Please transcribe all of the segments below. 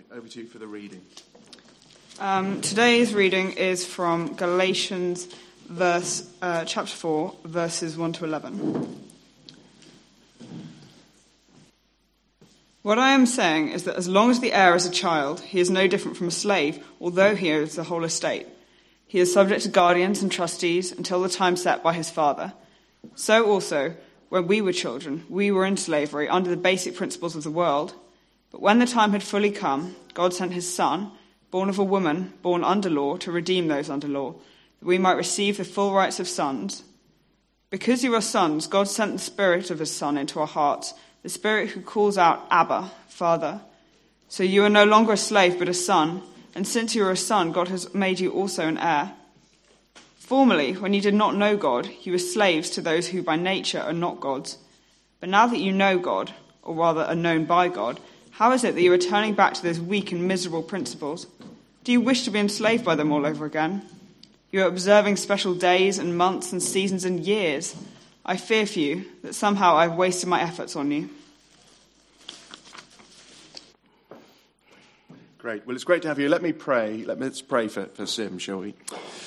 over to you for the reading. Today's reading is from Galatians chapter 4, verses 1 to 11. What I am saying is that as long as the heir is a child, he is no different from a slave, although he owns the whole estate. He is subject to guardians and trustees until the time set by his father. So also, when we were children, we were in slavery under the basic principles of the world. But when the time had fully come, God sent his Son, born of a woman, born under law, to redeem those under law, that we might receive the full rights of sons. Because you are sons, God sent the Spirit of his Son into our hearts, the Spirit who calls out, Abba, Father. So you are no longer a slave, but a son, and since you are a son, God has made you also an heir. Formerly, when you did not know God, you were slaves to those who by nature are not gods. But now that you know God, or rather are known by God, how is it that you are turning back to those weak and miserable principles? Do you wish to be enslaved by them all over again? You are observing special days and months and seasons and years. I fear for you that somehow I have wasted my efforts on you. Great. Well, it's great to have you. Let me pray. Let's pray for Sim, shall we?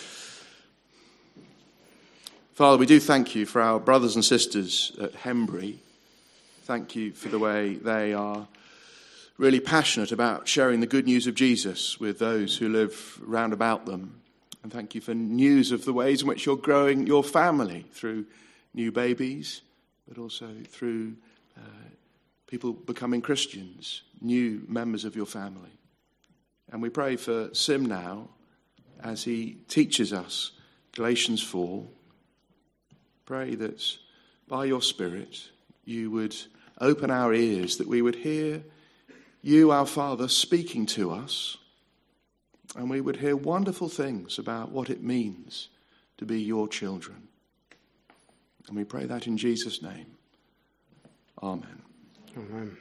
Father, we do thank you for our brothers and sisters at Hembury. Thank you for the way they are really passionate about sharing the good news of Jesus with those who live round about them. And thank you for news of the ways in which you're growing your family through new babies, but also through people becoming Christians, new members of your family. And we pray for Sim now as he teaches us Galatians 4. Pray that by your Spirit you would open our ears, that we would hear you, our Father, speaking to us, and we would hear wonderful things about what it means to be your children. And we pray that in Jesus' name. Amen. Amen.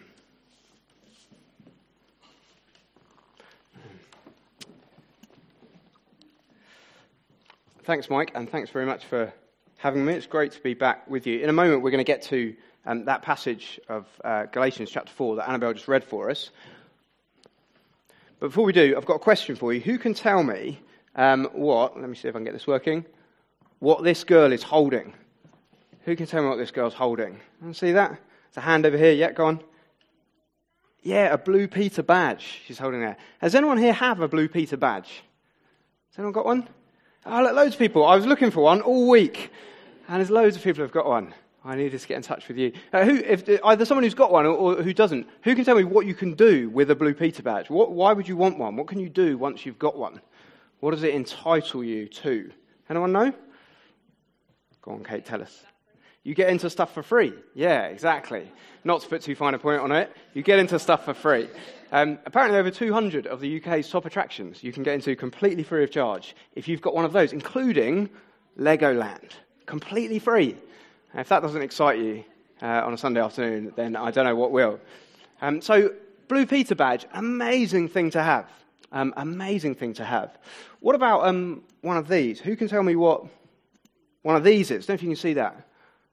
Thanks, Mike, and thanks very much for having me. It's great to be back with you. In a moment, we're going to get to that passage of Galatians chapter 4 that Annabelle just read for us. But before we do, I've got a question for you. Who can tell me let me see if I can get this working, what this girl is holding? Who can tell me what this girl's holding? Can you see that? There's a hand over here. Yeah, go on. Yeah, a Blue Peter badge she's holding there. Does anyone here have a Blue Peter badge? Has anyone got one? Oh, look, loads of people. I was looking for one all week, and there's loads of people who have got one. I needed to get in touch with you. Either someone who's got one or who doesn't, who can tell me what you can do with a Blue Peter badge? Why would you want one? What can you do once you've got one? What does it entitle you to? Anyone know? Go on, Kate, tell us. You get into stuff for free. Yeah, exactly. Not to put too fine a point on it, you get into stuff for free. Apparently over 200 of the UK's top attractions you can get into completely free of charge if you've got one of those, including Legoland. Completely free. If that doesn't excite you on a Sunday afternoon, then I don't know what will. So, Blue Peter badge, amazing thing to have. Amazing thing to have. What about one of these? Who can tell me what one of these is? I don't know if you can see that.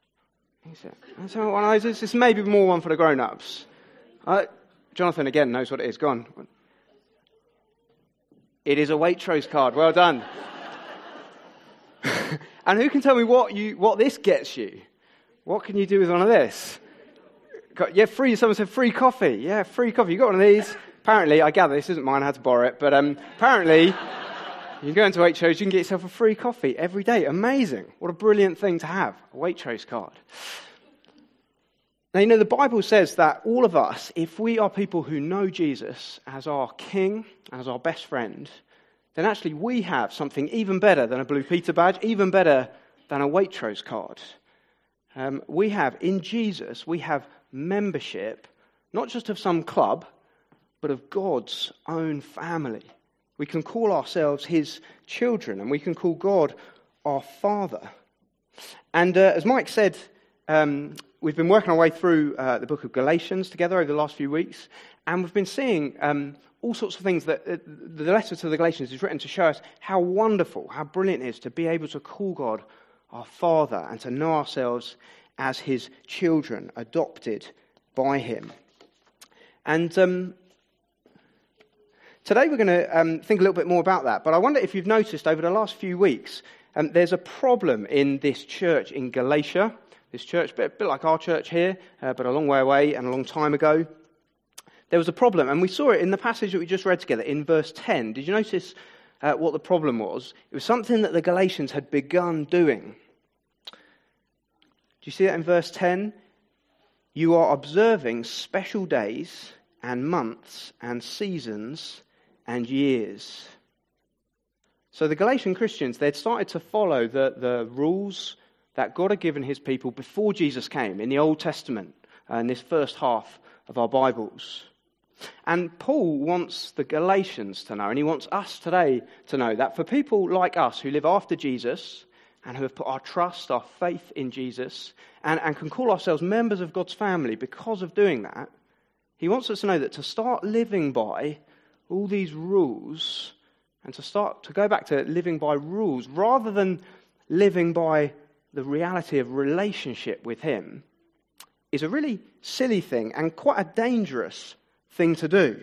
So one of those is. This may be more one for the grown-ups. Jonathan, again, knows what it is. Go on. It is a Waitrose card. Well done. And who can tell me what this gets you? What can you do with one of this? Yeah, free. Someone said free coffee. Yeah, free coffee. You got one of these? Apparently, I gather this isn't mine. I had to borrow it. But apparently, you can go into Waitrose. You can get yourself a free coffee every day. Amazing. What a brilliant thing to have. A Waitrose card. Now, the Bible says that all of us, if we are people who know Jesus as our King, as our best friend, then actually we have something even better than a Blue Peter badge, even better than a Waitrose card. We have, in Jesus, we have membership, not just of some club, but of God's own family. We can call ourselves his children, and we can call God our Father. And as Mike said, we've been working our way through the book of Galatians together over the last few weeks, and we've been seeing all sorts of things that the letter to the Galatians is written to show us how wonderful, how brilliant it is to be able to call God our Father and to know ourselves as his children, adopted by him. And today we're going to think a little bit more about that. But I wonder if you've noticed over the last few weeks, there's a problem in this church in Galatia. This church, a bit like our church here, but a long way away and a long time ago. There was a problem, and we saw it in the passage that we just read together in verse 10. Did you notice what the problem was? It was something that the Galatians had begun doing. Do you see that in verse 10? You are observing special days and months and seasons and years. So the Galatian Christians, they'd started to follow the rules that God had given his people before Jesus came in the Old Testament, in this first half of our Bibles. And Paul wants the Galatians to know, and he wants us today to know, that for people like us who live after Jesus and who have put our trust, our faith in Jesus, and can call ourselves members of God's family because of doing that, he wants us to know that to start living by all these rules and to go back to living by rules rather than living by the reality of relationship with him is a really silly thing and quite a dangerous thing to do.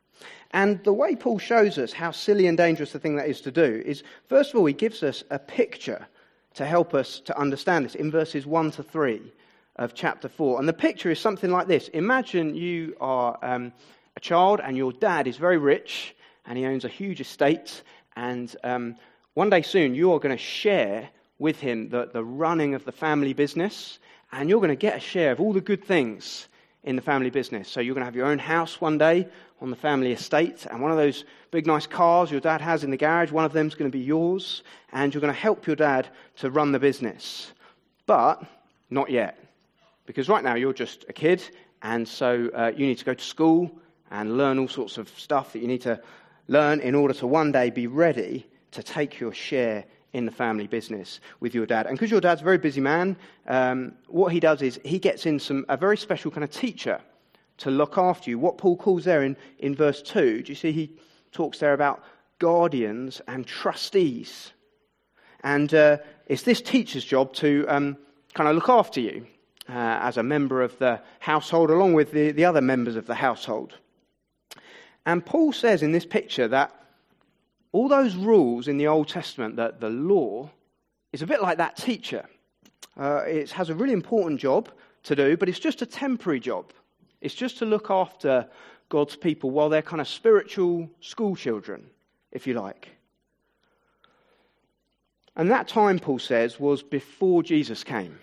And the way Paul shows us how silly and dangerous the thing that is to do is, first of all, he gives us a picture to help us to understand this in verses 1 to 3 of chapter 4. And the picture is something like this. Imagine you are a child and your dad is very rich and he owns a huge estate, and one day soon you are going to share with him the running of the family business, and you're going to get a share of all the good things in the family business. So you're going to have your own house one day on the family estate, and one of those big nice cars your dad has in the garage, one of them's going to be yours, and you're going to help your dad to run the business. But not yet, because right now you're just a kid, and so you need to go to school and learn all sorts of stuff that you need to learn in order to one day be ready to take your share in the family business with your dad. And because your dad's a very busy man, what he does is he gets in a very special kind of teacher to look after you. What Paul calls there in verse 2, do you see he talks there about guardians and trustees? And it's this teacher's job to kind of look after you as a member of the household along with the other members of the household. And Paul says in this picture that all those rules in the Old Testament, that the law is a bit like that teacher. It has a really important job to do, but it's just a temporary job. It's just to look after God's people while they're kind of spiritual school children, if you like. And that time, Paul says, was before Jesus came.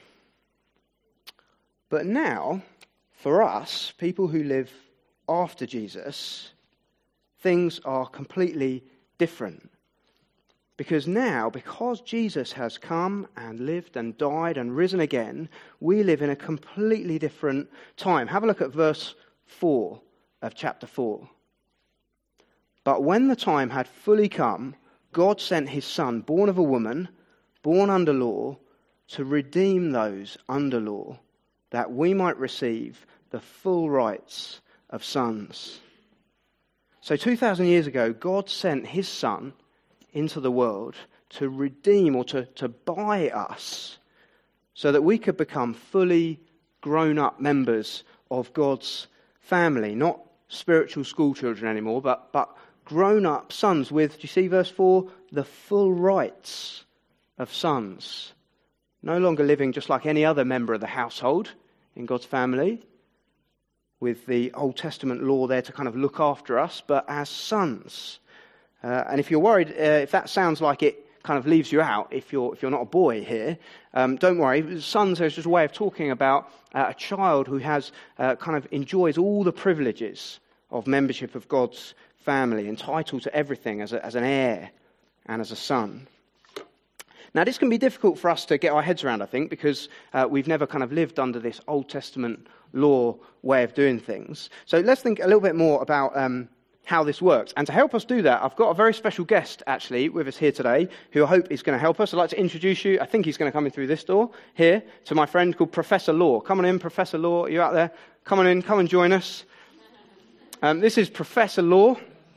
But now, for us, people who live after Jesus, things are completely different. Because now, because Jesus has come and lived and died and risen again, we live in a completely different time. Have a look at verse 4 of chapter 4. But when the time had fully come, God sent his Son, born of a woman, born under law, to redeem those under law, that we might receive the full rights of sons. So 2,000 years ago, God sent his Son into the world to redeem or to buy us so that we could become fully grown-up members of God's family, not spiritual school children anymore, but grown-up sons with, do you see verse 4, the full rights of sons. No longer living just like any other member of the household in God's family, with the Old Testament law there to kind of look after us, but as sons. And if you're worried, if that sounds like it kind of leaves you out, if you're not a boy here, don't worry. Sons is just a way of talking about a child who has kind of enjoys all the privileges of membership of God's family, entitled to everything as an heir and as a son. Now, this can be difficult for us to get our heads around, I think, because we've never kind of lived under this Old Testament law way of doing things. So let's think a little bit more about how this works. And to help us do that, I've got a very special guest, actually, with us here today, who I hope is going to help us. I'd like to introduce you. I think he's going to come in through this door here, to my friend called Professor Law. Come on in, Professor Law. Are you out there? Come on in. Come and join us. This is Professor Law.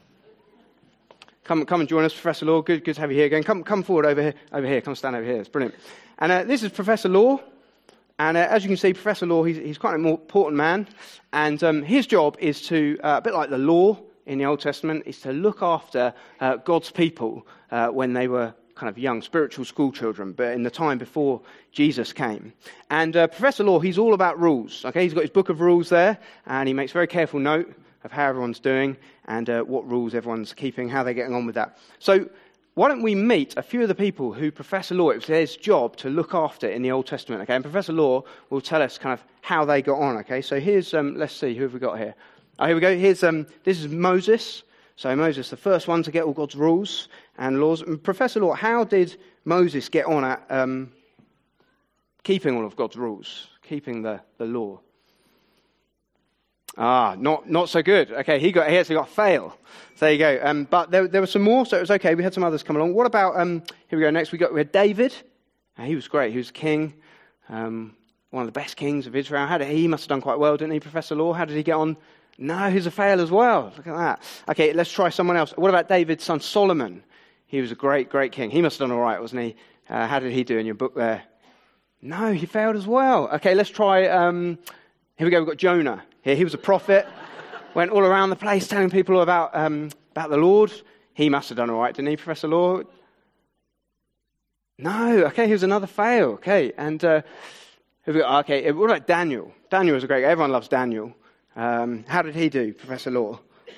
Come and join us, Professor Law. Good to have you here again. Come forward over here. Come stand over here. It's brilliant. And this is Professor Law. And as you can see, Professor Law, he's quite an important man. And his job is to, a bit like the law, in the Old Testament is to look after God's people when they were kind of young, spiritual school children, but in the time before Jesus came. And Professor Law, he's all about rules. Okay, he's got his book of rules there, and he makes very careful note of how everyone's doing and what rules everyone's keeping, how they're getting on with that. So why don't we meet a few of the people who Professor Law, it was their job to look after in the Old Testament, okay? And Professor Law will tell us kind of how they got on, okay? So here's, let's see, who have we got here? Oh, here we go. Here's, this is Moses. So Moses, the first one to get all God's rules and laws. And Professor Law, how did Moses get on at keeping all of God's rules, keeping the law? Not so good. Okay, he actually got fail. So there you go. But there were some more, so it was okay. We had some others come along. What about, here we go next, we had David. He was great. He was king, one of the best kings of Israel. He must have done quite well, didn't he, Professor Law? How did he get on? No, he's a fail as well. Look at that. Okay, let's try someone else. What about David's son Solomon? He was a great, great king. He must have done all right, wasn't he? How did he do in your book there? No, he failed as well. Okay, let's try, here we go, we've got Jonah. Here, he was a prophet, went all around the place telling people about the Lord. He must have done all right, didn't he, Professor Law? No, okay, he was another fail. Okay, and what about Daniel? Daniel was a great guy. Everyone loves Daniel. How did he do, Professor Law?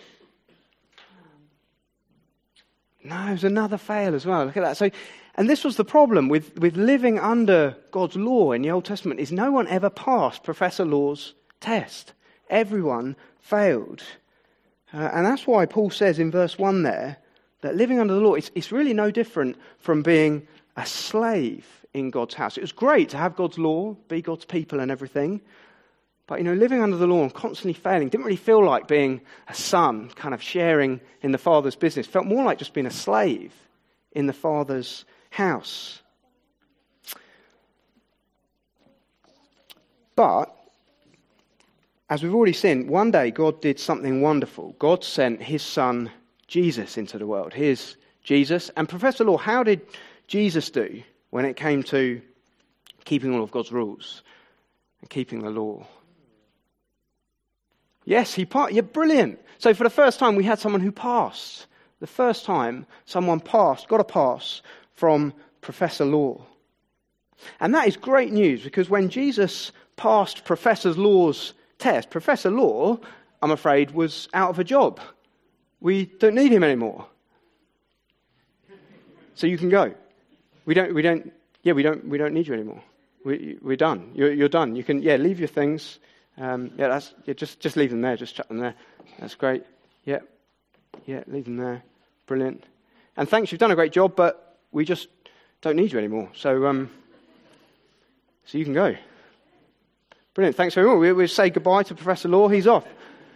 No, it was another fail as well. Look at that. So, and this was the problem with living under God's law in the Old Testament, is no one ever passed Professor Law's test. Everyone failed. And that's why Paul says in verse 1 there, that living under the law, it's really no different from being a slave in God's house. It was great to have God's law, be God's people and everything. But, living under the law and constantly failing didn't really feel like being a son, kind of sharing in the Father's business. It felt more like just being a slave in the Father's house. But, as we've already seen, one day God did something wonderful. God sent his son Jesus into the world. Here's Jesus. And Professor Law, how did Jesus do when it came to keeping all of God's rules and keeping the law? Yes, yeah, brilliant. So for the first time, we had someone who passed. The first time someone got a pass from Professor Law. And that is great news, because when Jesus passed Professor Law's test, Professor Law, I'm afraid, was out of a job. We don't need him anymore. So you can go. We don't need you anymore. We're done. You're done. You can, leave your things. Just leave them there. Just chuck them there. That's great. Yeah, leave them there. Brilliant. And thanks, you've done a great job, but we just don't need you anymore. So you can go. Brilliant. Thanks very much. We'll say goodbye to Professor Law. He's off.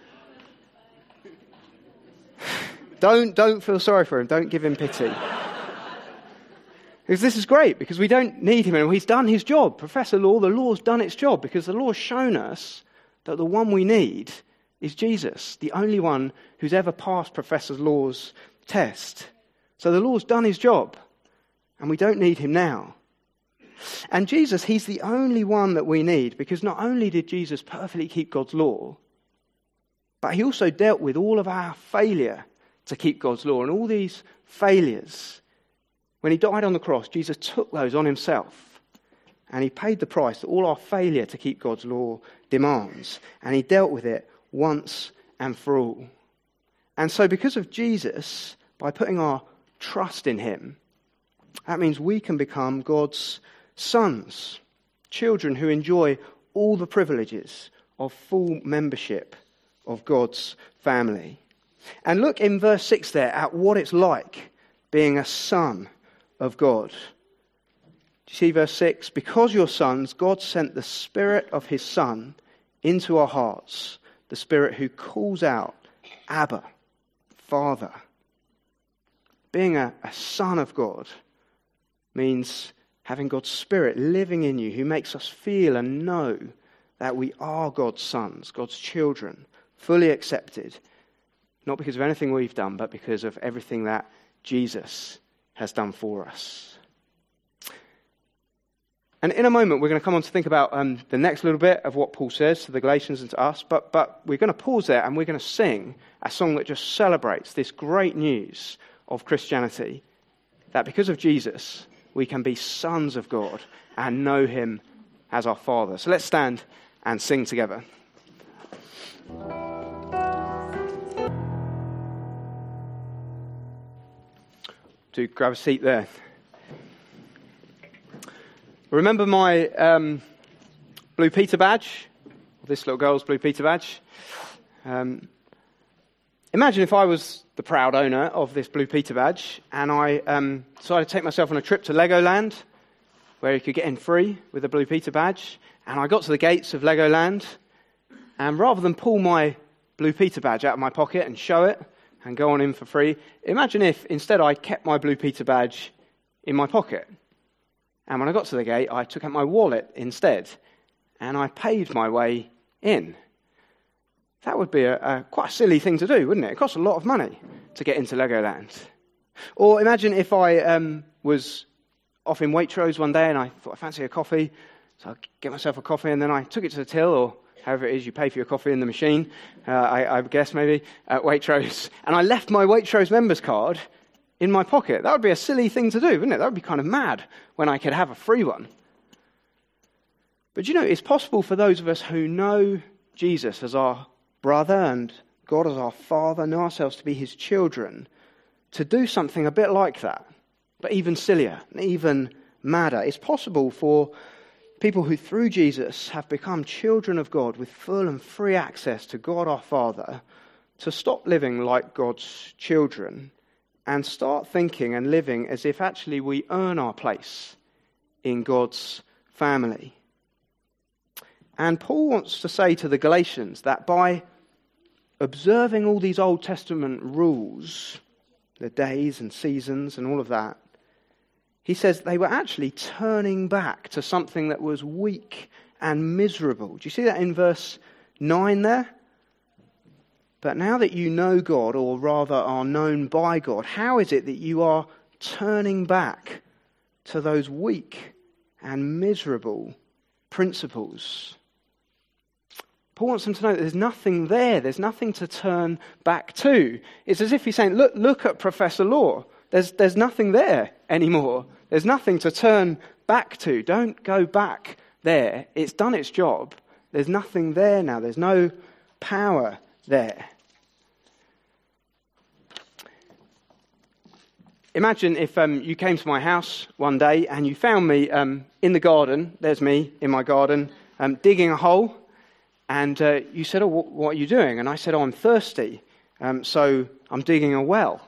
Don't feel sorry for him. Don't give him pity. Because this is great, because we don't need him anymore. He's done his job. Professor Law, the law's done its job, because the law's shown us that the one we need is Jesus, the only one who's ever passed Professor Law's test. So the law's done his job, and we don't need him now. And Jesus, he's the only one that we need, because not only did Jesus perfectly keep God's law, but he also dealt with all of our failure to keep God's law, and all these failures. When he died on the cross, Jesus took those on himself, and he paid the price that all our failure to keep God's law demands, and he dealt with it once and for all. And so because of Jesus, by putting our trust in him, that means we can become God's sons, children who enjoy all the privileges of full membership of God's family. And look in verse 6 there at what it's like being a son of God. Do you see verse 6? Because you're sons, God sent the Spirit of his Son into our hearts, the Spirit who calls out, Abba, Father. Being a son of God means having God's Spirit living in you, who makes us feel and know that we are God's sons, God's children, fully accepted, not because of anything we've done, but because of everything that Jesus has done for us. And in a moment, we're going to come on to think about the next little bit of what Paul says to the Galatians and to us. But we're going to pause there and we're going to sing a song that just celebrates this great news of Christianity, that because of Jesus, we can be sons of God and know him as our Father. So let's stand and sing together. Do grab a seat there. Remember my Blue Peter badge? This little girl's Blue Peter badge. Imagine if I was the proud owner of this Blue Peter badge and I decided to take myself on a trip to Legoland where you could get in free with a Blue Peter badge. And I got to the gates of Legoland, and rather than pull my Blue Peter badge out of my pocket and show it and go on in for free, imagine if instead I kept my Blue Peter badge in my pocket. And when I got to the gate, I took out my wallet instead, and I paid my way in. That would be quite a silly thing to do, wouldn't it? It costs a lot of money to get into Legoland. Or imagine if I was off in Waitrose one day and I thought I fancy a coffee, so I'd get myself a coffee, and then I took it to the till, or however it is you pay for your coffee in the machine, I guess maybe, at Waitrose, and I left my Waitrose members card in my pocket. That would be a silly thing to do, wouldn't it? That would be kind of mad when I could have a free one. But you know, it's possible for those of us who know Jesus as our brother and God as our Father, know ourselves to be his children, to do something a bit like that, but even sillier and even madder. It's possible for people who through Jesus have become children of God with full and free access to God our Father to stop living like God's children and start thinking and living as if actually we earn our place in God's family. And Paul wants to say to the Galatians that by observing all these Old Testament rules, the days and seasons and all of that, he says they were actually turning back to something that was weak and miserable. Do you see that in verse 9 there? But now that you know God, or rather are known by God, how is it that you are turning back to those weak and miserable principles? Paul wants them to know that there's nothing there. There's nothing to turn back to. It's as if he's saying, look at Professor Law. There's nothing there anymore. There's nothing to turn back to. Don't go back there. It's done its job. There's nothing there now. There's no power there. Imagine if you came to my house one day and you found me in the garden. There's me in my garden digging a hole. And you said, oh, what are you doing? And I said, oh, I'm thirsty. So I'm digging a well.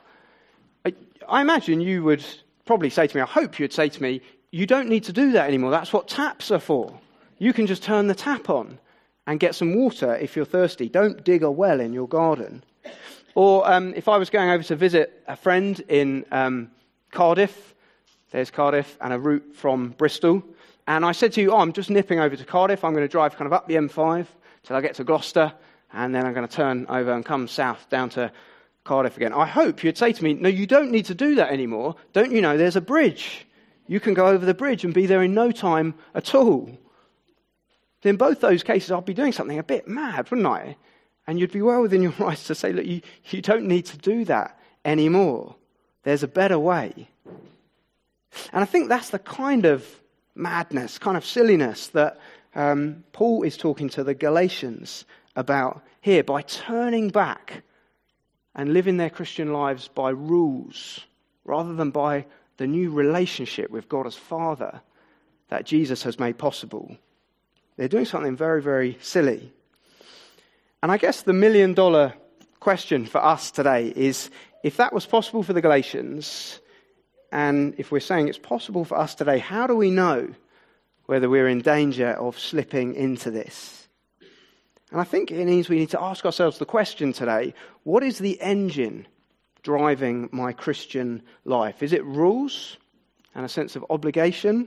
I imagine you would probably say to me, I hope you'd say to me, you don't need to do that anymore. That's what taps are for. You can just turn the tap on and get some water if you're thirsty. Don't dig a well in your garden. Or if I was going over to visit a friend in Cardiff, there's Cardiff and a route from Bristol, and I said to you, I'm just nipping over to Cardiff. I'm going to drive kind of up the M5 till I get to Gloucester, and then I'm going to turn over and come south down to Cardiff again. I hope you'd say to me, no, you don't need to do that anymore. Don't you know there's a bridge? You can go over the bridge and be there in no time at all. In both those cases, I'd be doing something a bit mad, wouldn't I? And you'd be well within your rights to say, look, you don't need to do that anymore. There's a better way. And I think that's the kind of madness, kind of silliness that Paul is talking to the Galatians about here, by turning back and living their Christian lives by rules rather than by the new relationship with God as Father that Jesus has made possible. They're doing something very, very silly. And I guess the $1 million question for us today is, if that was possible for the Galatians, and if we're saying it's possible for us today, how do we know whether we're in danger of slipping into this? And I think it means we need to ask ourselves the question today, what is the engine driving my Christian life? Is it rules and a sense of obligation?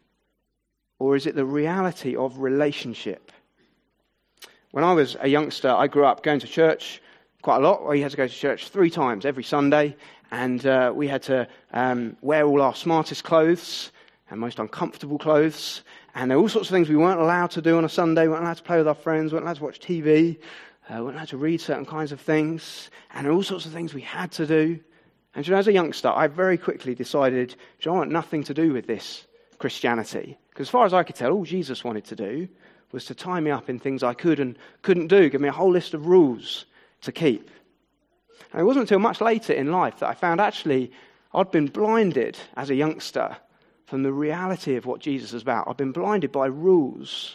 Or is it the reality of relationship? When I was a youngster, I grew up going to church quite a lot. We had to go to church 3 times every Sunday, and we had to wear all our smartest clothes and most uncomfortable clothes, And there were all sorts of things we weren't allowed to do on a Sunday. We weren't allowed to play with our friends. We weren't allowed to watch TV. We weren't allowed to read certain kinds of things. And there were all sorts of things we had to do. And as a youngster, I very quickly decided, I want nothing to do with this Christianity. Because as far as I could tell, all Jesus wanted to do was to tie me up in things I could and couldn't do, give me a whole list of rules to keep. And it wasn't until much later in life that I found actually I'd been blinded as a youngster from the reality of what Jesus is about. I'd been blinded by rules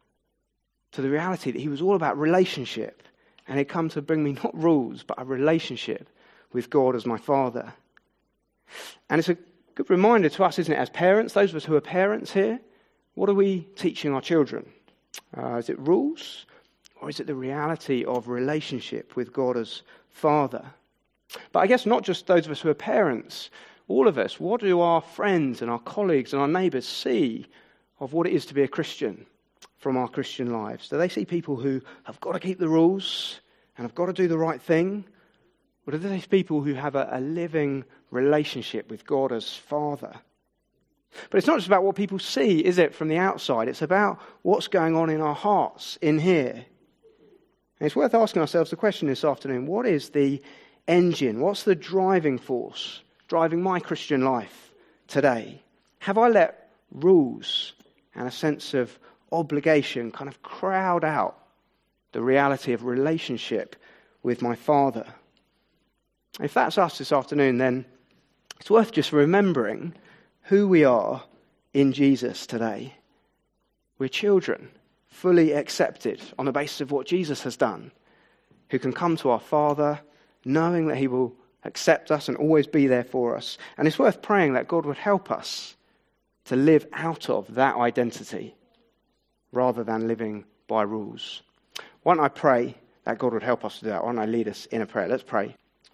to the reality that he was all about relationship. And he'd come to bring me not rules, but a relationship with God as my Father. And it's a good reminder to us, isn't it, as parents, those of us who are parents here, what are we teaching our children? Is it rules, or is it the reality of relationship with God as Father? But I guess not just those of us who are parents, all of us, what do our friends and our colleagues and our neighbours see of what it is to be a Christian from our Christian lives? Do they see people who have got to keep the rules and have got to do the right thing? Or do they see people who have a living relationship with God as Father? But it's not just about what people see, is it, from the outside? It's about what's going on in our hearts in here. And it's worth asking ourselves the question this afternoon, what is the engine, what's the driving force driving my Christian life today? Have I let rules and a sense of obligation kind of crowd out the reality of relationship with my Father? If that's us this afternoon, then it's worth just remembering who we are in Jesus today. We're children, fully accepted on the basis of what Jesus has done, who can come to our Father knowing that he will accept us and always be there for us. And it's worth praying that God would help us to live out of that identity rather than living by rules. Why don't I pray that God would help us to do that? Why don't I lead us in a prayer? Let's pray.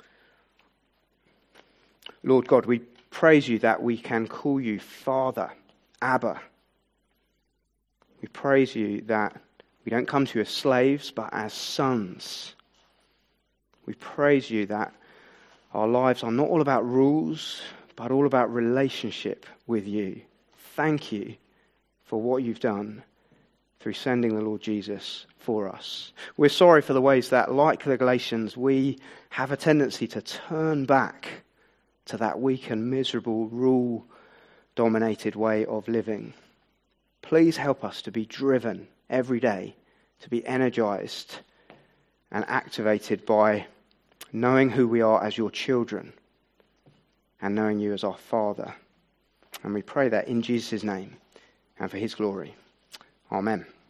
Lord God, we praise you that we can call you Father, Abba. We praise you that we don't come to you as slaves, but as sons. We praise you that our lives are not all about rules, but all about relationship with you. Thank you for what you've done through sending the Lord Jesus for us. We're sorry for the ways that, like the Galatians, we have a tendency to turn back to that weak and miserable, rule-dominated way of living. Please help us to be driven every day, to be energized and activated by knowing who we are as your children and knowing you as our Father. And we pray that in Jesus' name and for his glory. Amen.